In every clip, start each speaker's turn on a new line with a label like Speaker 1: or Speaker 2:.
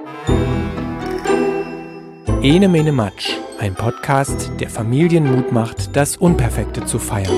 Speaker 1: Ene Mene Matsch, ein Podcast, der Familien Mut macht, das Unperfekte zu feiern.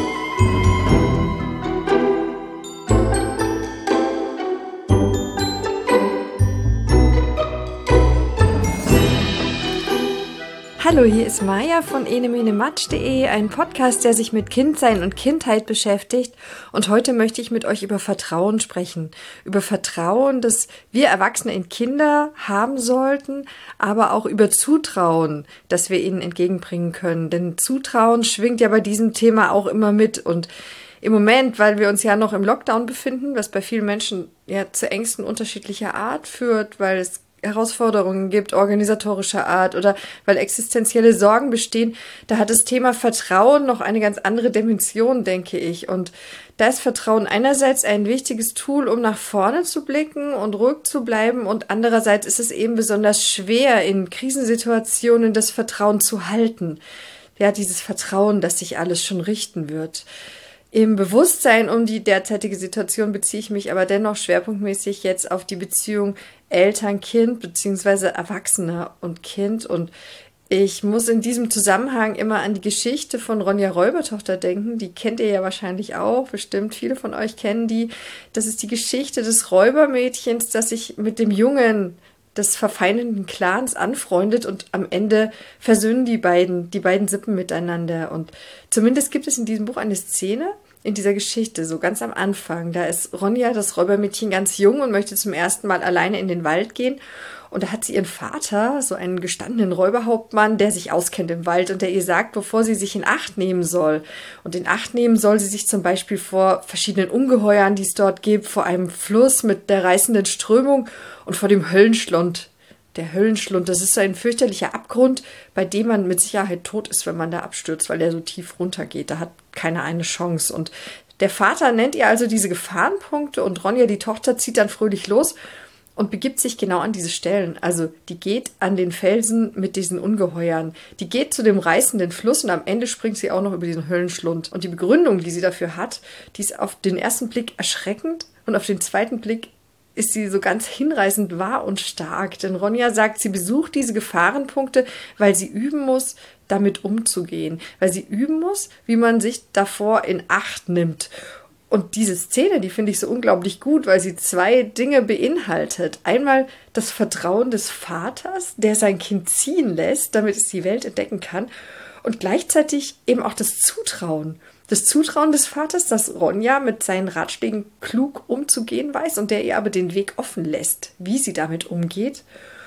Speaker 2: Hallo, hier ist Maja von enemenematsch.de, ein Podcast, der sich mit Kindsein und Kindheit beschäftigt. Und heute möchte ich mit euch über Vertrauen sprechen. Über Vertrauen, das wir Erwachsene in Kinder haben sollten, aber auch über Zutrauen, das wir ihnen entgegenbringen können. Denn Zutrauen schwingt ja bei diesem Thema auch immer mit. Und im Moment, weil wir uns ja noch im Lockdown befinden, was bei vielen Menschen ja zu Ängsten unterschiedlicher Art führt, weil es Herausforderungen gibt, organisatorischer Art oder weil existenzielle Sorgen bestehen, da hat das Thema Vertrauen noch eine ganz andere Dimension, denke ich. Und da ist Vertrauen einerseits ein wichtiges Tool, um nach vorne zu blicken und ruhig zu bleiben, und andererseits ist es eben besonders schwer, in Krisensituationen das Vertrauen zu halten. Ja, dieses Vertrauen, dass sich alles schon richten wird. Im Bewusstsein um die derzeitige Situation beziehe ich mich aber dennoch schwerpunktmäßig jetzt auf die Beziehung Eltern-Kind bzw. Erwachsener und Kind. Und ich muss in diesem Zusammenhang immer an die Geschichte von Ronja Räubertochter denken. Die kennt ihr ja wahrscheinlich auch, bestimmt viele von euch kennen die. Das ist die Geschichte des Räubermädchens, das sich mit dem Jungen des verfeindeten Clans anfreundet, und am Ende versöhnen die beiden Sippen miteinander. Und zumindest gibt es in diesem Buch eine Szene in dieser Geschichte, so ganz am Anfang. Da ist Ronja, das Räubermädchen, ganz jung und möchte zum ersten Mal alleine in den Wald gehen. Und da hat sie ihren Vater, so einen gestandenen Räuberhauptmann, der sich auskennt im Wald und der ihr sagt, wovor sie sich in Acht nehmen soll. Und in Acht nehmen soll sie sich zum Beispiel vor verschiedenen Ungeheuern, die es dort gibt, vor einem Fluss mit der reißenden Strömung und vor dem Höllenschlund. Der Höllenschlund, das ist so ein fürchterlicher Abgrund, bei dem man mit Sicherheit tot ist, wenn man da abstürzt, weil der so tief runtergeht. Da hat keiner eine Chance. Und der Vater nennt ihr also diese Gefahrenpunkte, und Ronja, die Tochter, zieht dann fröhlich los und begibt sich genau an diese Stellen. Also die geht an den Felsen mit diesen Ungeheuern. Die geht zu dem reißenden Fluss und am Ende springt sie auch noch über diesen Höllenschlund. Und die Begründung, die sie dafür hat, die ist auf den ersten Blick erschreckend und auf den zweiten Blick ist sie so ganz hinreißend wahr und stark. Denn Ronja sagt, sie besucht diese Gefahrenpunkte, weil sie üben muss, damit umzugehen. Weil sie üben muss, wie man sich davor in Acht nimmt. Und diese Szene, die finde ich so unglaublich gut, weil sie zwei Dinge beinhaltet. Einmal das Vertrauen des Vaters, der sein Kind ziehen lässt, damit es die Welt entdecken kann. Und gleichzeitig eben auch das Zutrauen. Das Zutrauen des Vaters, dass Ronja mit seinen Ratschlägen klug umzugehen weiß und der ihr aber den Weg offen lässt, wie sie damit umgeht.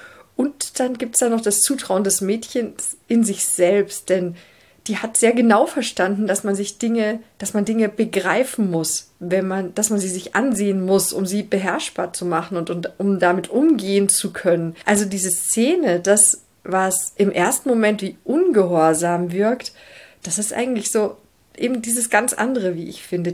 Speaker 2: Und dann gibt es da noch das Zutrauen des Mädchens in sich selbst, denn die hat sehr genau verstanden, dass man Dinge begreifen muss, dass man sie sich ansehen muss, um sie beherrschbar zu machen und um damit umgehen zu können. Also diese Szene, das, was im ersten Moment wie ungehorsam wirkt, das ist eigentlich so eben dieses ganz andere, wie ich finde,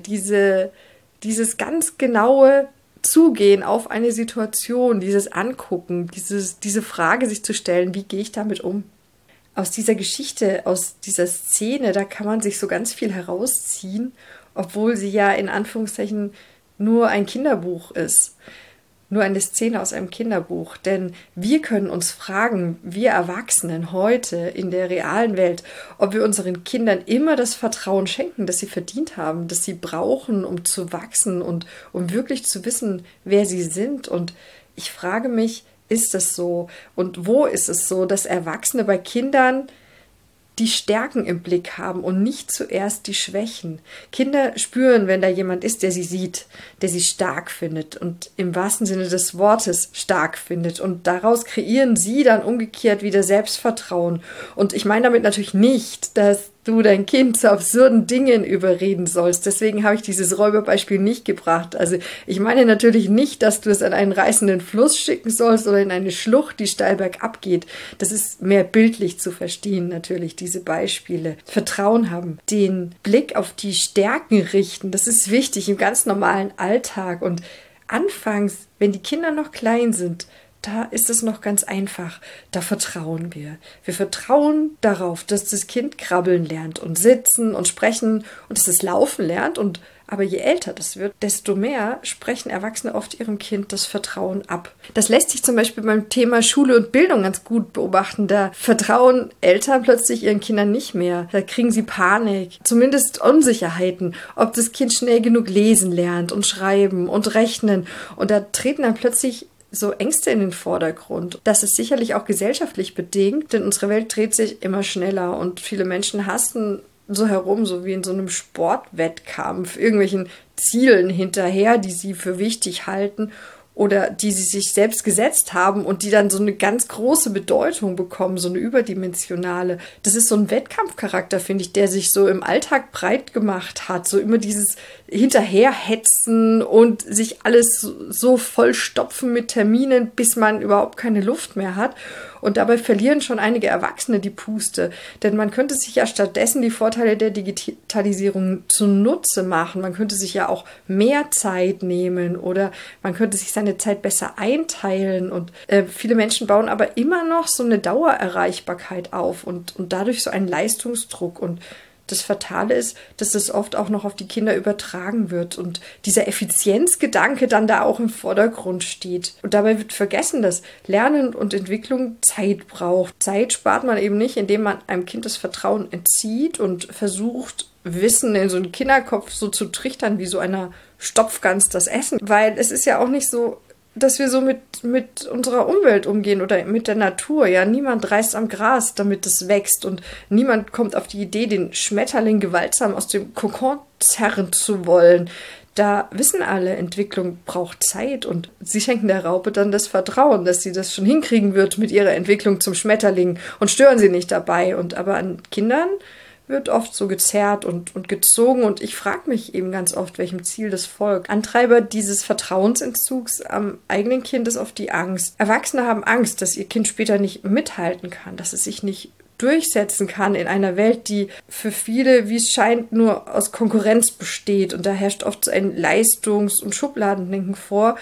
Speaker 2: dieses ganz genaue Zugehen auf eine Situation, dieses Angucken, diese Frage sich zu stellen, wie gehe ich damit um? Aus dieser Geschichte, aus dieser Szene, da kann man sich so ganz viel herausziehen, obwohl sie ja in Anführungszeichen nur ein Kinderbuch ist. Nur eine Szene aus einem Kinderbuch. Denn wir können uns fragen, wir Erwachsenen heute in der realen Welt, ob wir unseren Kindern immer das Vertrauen schenken, das sie verdient haben, das sie brauchen, um zu wachsen und um wirklich zu wissen, wer sie sind. Und ich frage mich, ist es so? Und wo ist es so, dass Erwachsene bei Kindern die Stärken im Blick haben und nicht zuerst die Schwächen? Kinder spüren, wenn da jemand ist, der sie sieht, der sie stark findet und im wahrsten Sinne des Wortes stark findet. Und daraus kreieren sie dann umgekehrt wieder Selbstvertrauen. Und ich meine damit natürlich nicht, dass du dein Kind zu absurden Dingen überreden sollst. Deswegen habe ich dieses Räuberbeispiel nicht gebracht. Also ich meine natürlich nicht, dass du es an einen reißenden Fluss schicken sollst oder in eine Schlucht, die steil bergab geht. Das ist mehr bildlich zu verstehen, natürlich, diese Beispiele. Vertrauen haben, den Blick auf die Stärken richten, das ist wichtig im ganz normalen Alltag. Und anfangs, wenn die Kinder noch klein sind, da ist es noch ganz einfach. Da vertrauen wir. Wir vertrauen darauf, dass das Kind krabbeln lernt und sitzen und sprechen und dass es laufen lernt. Aber je älter das wird, desto mehr sprechen Erwachsene oft ihrem Kind das Vertrauen ab. Das lässt sich zum Beispiel beim Thema Schule und Bildung ganz gut beobachten. Da vertrauen Eltern plötzlich ihren Kindern nicht mehr. Da kriegen sie Panik, zumindest Unsicherheiten, ob das Kind schnell genug lesen lernt und schreiben und rechnen. Und da treten dann plötzlich so Ängste in den Vordergrund. Das ist sicherlich auch gesellschaftlich bedingt, denn unsere Welt dreht sich immer schneller und viele Menschen hasten so herum, so wie in so einem Sportwettkampf, irgendwelchen Zielen hinterher, die sie für wichtig halten oder die sie sich selbst gesetzt haben und die dann so eine ganz große Bedeutung bekommen, so eine überdimensionale. Das ist so ein Wettkampfcharakter, finde ich, der sich so im Alltag breit gemacht hat. So immer dieses Hinterherhetzen und sich alles so vollstopfen mit Terminen, bis man überhaupt keine Luft mehr hat. Und dabei verlieren schon einige Erwachsene die Puste. Denn man könnte sich ja stattdessen die Vorteile der Digitalisierung zunutze machen. Man könnte sich ja auch mehr Zeit nehmen oder man könnte sich seine Zeit besser einteilen. Und viele Menschen bauen aber immer noch so eine Dauererreichbarkeit auf und dadurch so einen Leistungsdruck. Und das Fatale ist, dass das oft auch noch auf die Kinder übertragen wird und dieser Effizienzgedanke dann da auch im Vordergrund steht. Und dabei wird vergessen, dass Lernen und Entwicklung Zeit braucht. Zeit spart man eben nicht, indem man einem Kind das Vertrauen entzieht und versucht, Wissen in so einen Kinderkopf so zu trichtern, wie so einer Stopfgans das Essen. Weil es ist ja auch nicht so, dass wir so mit unserer Umwelt umgehen oder mit der Natur. Ja, niemand reißt am Gras, damit es wächst und niemand kommt auf die Idee, den Schmetterling gewaltsam aus dem Kokon zerren zu wollen. Da wissen alle, Entwicklung braucht Zeit und sie schenken der Raupe dann das Vertrauen, dass sie das schon hinkriegen wird mit ihrer Entwicklung zum Schmetterling und stören sie nicht dabei. Aber an Kindern wird oft so gezerrt und gezogen und ich frage mich eben ganz oft, welchem Ziel das folgt. Antreiber dieses Vertrauensentzugs am eigenen Kind ist oft die Angst. Erwachsene haben Angst, dass ihr Kind später nicht mithalten kann, dass es sich nicht durchsetzen kann in einer Welt, die für viele, wie es scheint, nur aus Konkurrenz besteht und da herrscht oft so ein Leistungs- und Schubladendenken vor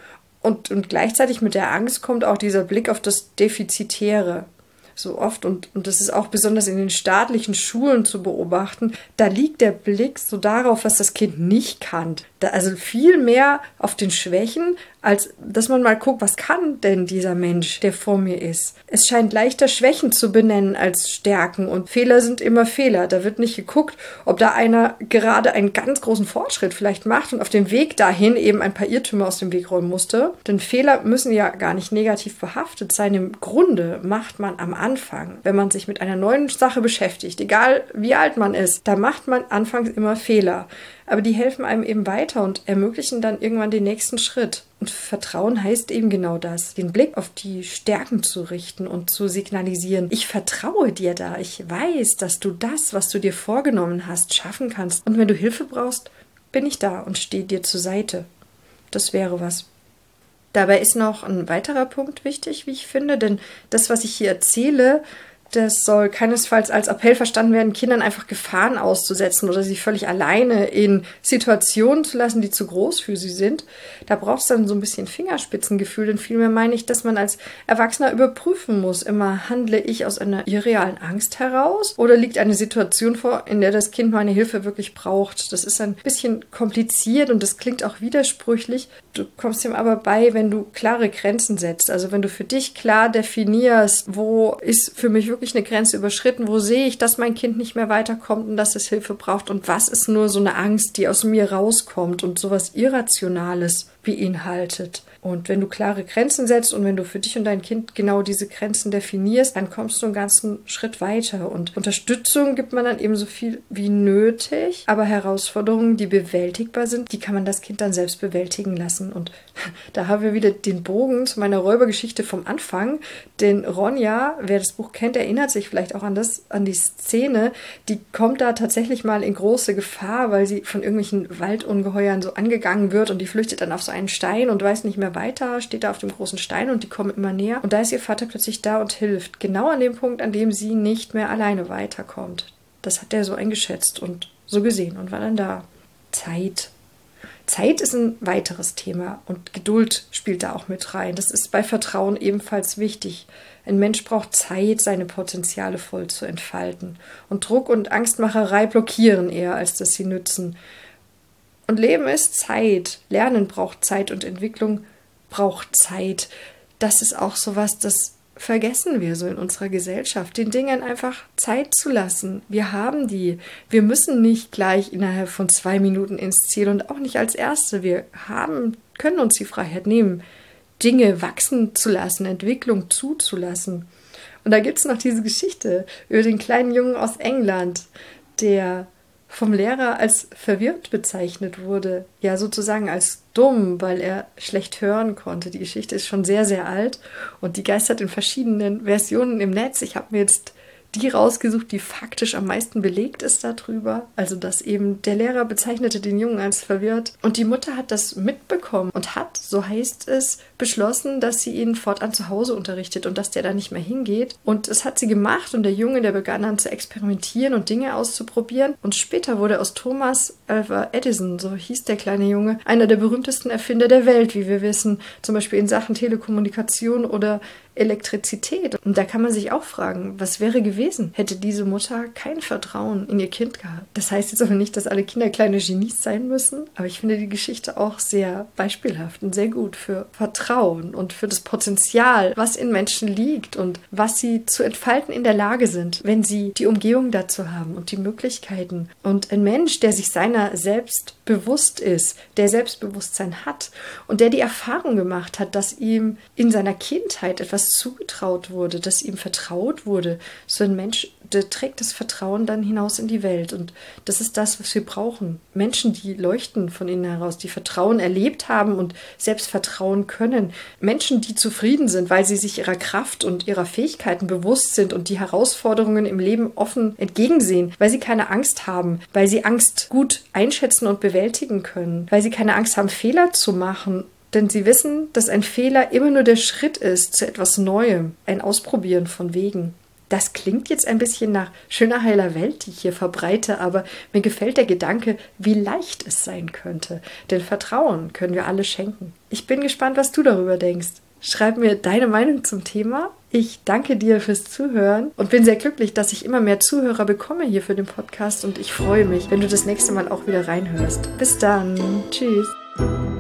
Speaker 2: und gleichzeitig mit der Angst kommt auch dieser Blick auf das Defizitäre. So oft und das ist auch besonders in den staatlichen Schulen zu beobachten, da liegt der Blick so darauf, was das Kind nicht kann. Also viel mehr auf den Schwächen, als dass man mal guckt, was kann denn dieser Mensch, der vor mir ist. Es scheint leichter, Schwächen zu benennen als Stärken und Fehler sind immer Fehler. Da wird nicht geguckt, ob da einer gerade einen ganz großen Fortschritt vielleicht macht und auf dem Weg dahin eben ein paar Irrtümer aus dem Weg räumen musste. Denn Fehler müssen ja gar nicht negativ behaftet sein. Im Grunde macht man am Anfang, wenn man sich mit einer neuen Sache beschäftigt, egal wie alt man ist, da macht man anfangs immer Fehler. Aber die helfen einem eben weiter und ermöglichen dann irgendwann den nächsten Schritt. Und Vertrauen heißt eben genau das, den Blick auf die Stärken zu richten und zu signalisieren, ich vertraue dir da, ich weiß, dass du das, was du dir vorgenommen hast, schaffen kannst. Und wenn du Hilfe brauchst, bin ich da und stehe dir zur Seite. Das wäre was. Dabei ist noch ein weiterer Punkt wichtig, wie ich finde, denn das, was ich hier erzähle, das soll keinesfalls als Appell verstanden werden, Kindern einfach Gefahren auszusetzen oder sie völlig alleine in Situationen zu lassen, die zu groß für sie sind. Da braucht es dann so ein bisschen Fingerspitzengefühl, denn vielmehr meine ich, dass man als Erwachsener überprüfen muss, immer handle ich aus einer irrealen Angst heraus oder liegt eine Situation vor, in der das Kind meine Hilfe wirklich braucht. Das ist ein bisschen kompliziert und das klingt auch widersprüchlich. Du kommst ihm aber bei, wenn du klare Grenzen setzt, also wenn du für dich klar definierst, wo ist für mich wirklich eine Grenze überschritten, wo sehe ich, dass mein Kind nicht mehr weiterkommt und dass es Hilfe braucht und was ist nur so eine Angst, die aus mir rauskommt und sowas Irrationales beinhaltet. Und wenn du klare Grenzen setzt und wenn du für dich und dein Kind genau diese Grenzen definierst, dann kommst du einen ganzen Schritt weiter. Und Unterstützung gibt man dann eben so viel wie nötig, aber Herausforderungen, die bewältigbar sind, die kann man das Kind dann selbst bewältigen lassen. Und da haben wir wieder den Bogen zu meiner Räubergeschichte vom Anfang, denn Ronja, wer das Buch kennt, erinnert sich vielleicht auch an die Szene, die kommt da tatsächlich mal in große Gefahr, weil sie von irgendwelchen Waldungeheuern so angegangen wird und die flüchtet dann auf so einen Stein und weiß nicht mehr weiter, steht da auf dem großen Stein und die kommen immer näher. Und da ist ihr Vater plötzlich da und hilft. Genau an dem Punkt, an dem sie nicht mehr alleine weiterkommt. Das hat er so eingeschätzt und so gesehen und war dann da. Zeit. Zeit ist ein weiteres Thema und Geduld spielt da auch mit rein. Das ist bei Vertrauen ebenfalls wichtig. Ein Mensch braucht Zeit, seine Potenziale voll zu entfalten. Und Druck und Angstmacherei blockieren eher, als dass sie nützen. Und Leben ist Zeit. Lernen braucht Zeit und Entwicklung braucht Zeit. Das ist auch sowas, das vergessen wir so in unserer Gesellschaft, den Dingen einfach Zeit zu lassen. Wir haben die. Wir müssen nicht gleich innerhalb von 2 Minuten ins Ziel und auch nicht als Erste. Wir können uns die Freiheit nehmen, Dinge wachsen zu lassen, Entwicklung zuzulassen. Und da gibt es noch diese Geschichte über den kleinen Jungen aus England, der vom Lehrer als verwirrt bezeichnet wurde, ja sozusagen als dumm, weil er schlecht hören konnte. Die Geschichte ist schon sehr, sehr alt und die geistert in verschiedenen Versionen im Netz. Ich habe mir jetzt die rausgesucht, die faktisch am meisten belegt ist darüber. Also, dass eben der Lehrer bezeichnete den Jungen als verwirrt und die Mutter hat das mitbekommen und hat, so heißt es, beschlossen, dass sie ihn fortan zu Hause unterrichtet und dass der da nicht mehr hingeht. Und das hat sie gemacht und der Junge, der begann dann zu experimentieren und Dinge auszuprobieren. Und später wurde aus Thomas Alva Edison, so hieß der kleine Junge, einer der berühmtesten Erfinder der Welt, wie wir wissen, zum Beispiel in Sachen Telekommunikation oder Elektrizität. Und da kann man sich auch fragen, was wäre gewesen, hätte diese Mutter kein Vertrauen in ihr Kind gehabt. Das heißt jetzt aber nicht, dass alle Kinder kleine Genies sein müssen, aber ich finde die Geschichte auch sehr beispielhaft und sehr gut für Vertrauen und für das Potenzial, was in Menschen liegt und was sie zu entfalten in der Lage sind, wenn sie die Umgebung dazu haben und die Möglichkeiten. Und ein Mensch, der sich seiner selbst bewusst ist, der Selbstbewusstsein hat und der die Erfahrung gemacht hat, dass ihm in seiner Kindheit etwas zugetraut wurde, dass ihm vertraut wurde, so ein Mensch, der trägt das Vertrauen dann hinaus in die Welt. Und das ist das, was wir brauchen. Menschen, die leuchten von innen heraus, die Vertrauen erlebt haben und selbst vertrauen können. Menschen, die zufrieden sind, weil sie sich ihrer Kraft und ihrer Fähigkeiten bewusst sind und die Herausforderungen im Leben offen entgegensehen, weil sie keine Angst haben, weil sie Angst gut einschätzen und bewältigen können, weil sie keine Angst haben, Fehler zu machen. Denn sie wissen, dass ein Fehler immer nur der Schritt ist zu etwas Neuem, ein Ausprobieren von Wegen. Das klingt jetzt ein bisschen nach schöner, heiler Welt, die ich hier verbreite, aber mir gefällt der Gedanke, wie leicht es sein könnte. Denn Vertrauen können wir alle schenken. Ich bin gespannt, was du darüber denkst. Schreib mir deine Meinung zum Thema. Ich danke dir fürs Zuhören und bin sehr glücklich, dass ich immer mehr Zuhörer bekomme hier für den Podcast und ich freue mich, wenn du das nächste Mal auch wieder reinhörst. Bis dann. Tschüss.